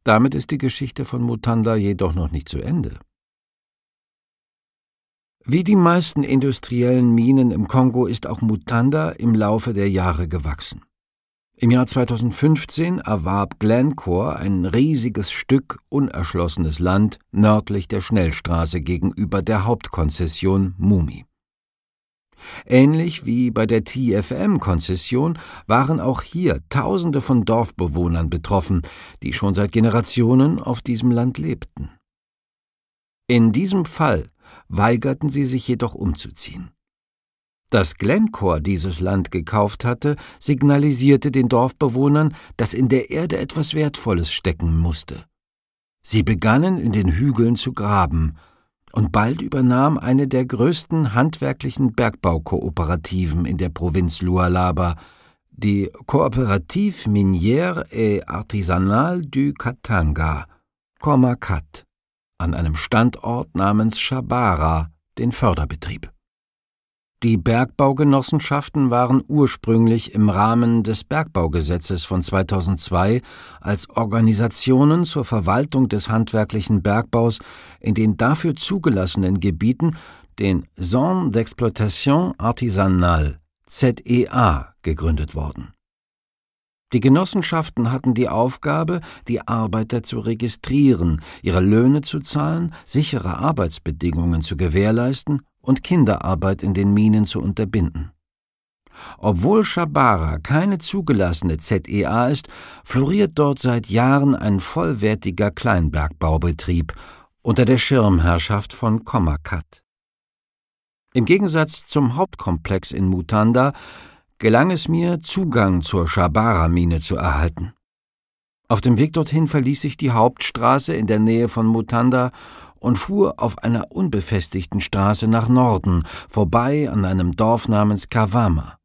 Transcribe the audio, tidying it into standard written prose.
Damit ist die Geschichte von Mutanda jedoch noch nicht zu Ende. Wie die meisten industriellen Minen im Kongo ist auch Mutanda im Laufe der Jahre gewachsen. Im Jahr 2015 erwarb Glencore ein riesiges Stück unerschlossenes Land nördlich der Schnellstraße gegenüber der Hauptkonzession Mumi. Ähnlich wie bei der TFM-Konzession waren auch hier Tausende von Dorfbewohnern betroffen, die schon seit Generationen auf diesem Land lebten. In diesem Fall weigerten sie sich jedoch umzuziehen. Dass Glencore dieses Land gekauft hatte, signalisierte den Dorfbewohnern, dass in der Erde etwas Wertvolles stecken musste. Sie begannen in den Hügeln zu graben, und bald übernahm eine der größten handwerklichen Bergbau-Kooperativen in der Provinz Lualaba, die Coopérative Minière et Artisanale du Katanga, COMACAT, an einem Standort namens Chabara, den Förderbetrieb. Die Bergbaugenossenschaften waren ursprünglich im Rahmen des Bergbaugesetzes von 2002 als Organisationen zur Verwaltung des handwerklichen Bergbaus in den dafür zugelassenen Gebieten, den Zone d'Exploitation Artisanale, ZEA, gegründet worden. Die Genossenschaften hatten die Aufgabe, die Arbeiter zu registrieren, ihre Löhne zu zahlen, sichere Arbeitsbedingungen zu gewährleisten und Kinderarbeit in den Minen zu unterbinden. Obwohl Chabara keine zugelassene ZEA ist, floriert dort seit Jahren ein vollwertiger Kleinbergbaubetrieb unter der Schirmherrschaft von COMACAT. Im Gegensatz zum Hauptkomplex in Mutanda gelang es mir, Zugang zur Chabara-Mine zu erhalten. Auf dem Weg dorthin verließ ich die Hauptstraße in der Nähe von Mutanda und fuhr auf einer unbefestigten Straße nach Norden, vorbei an einem Dorf namens Kawama.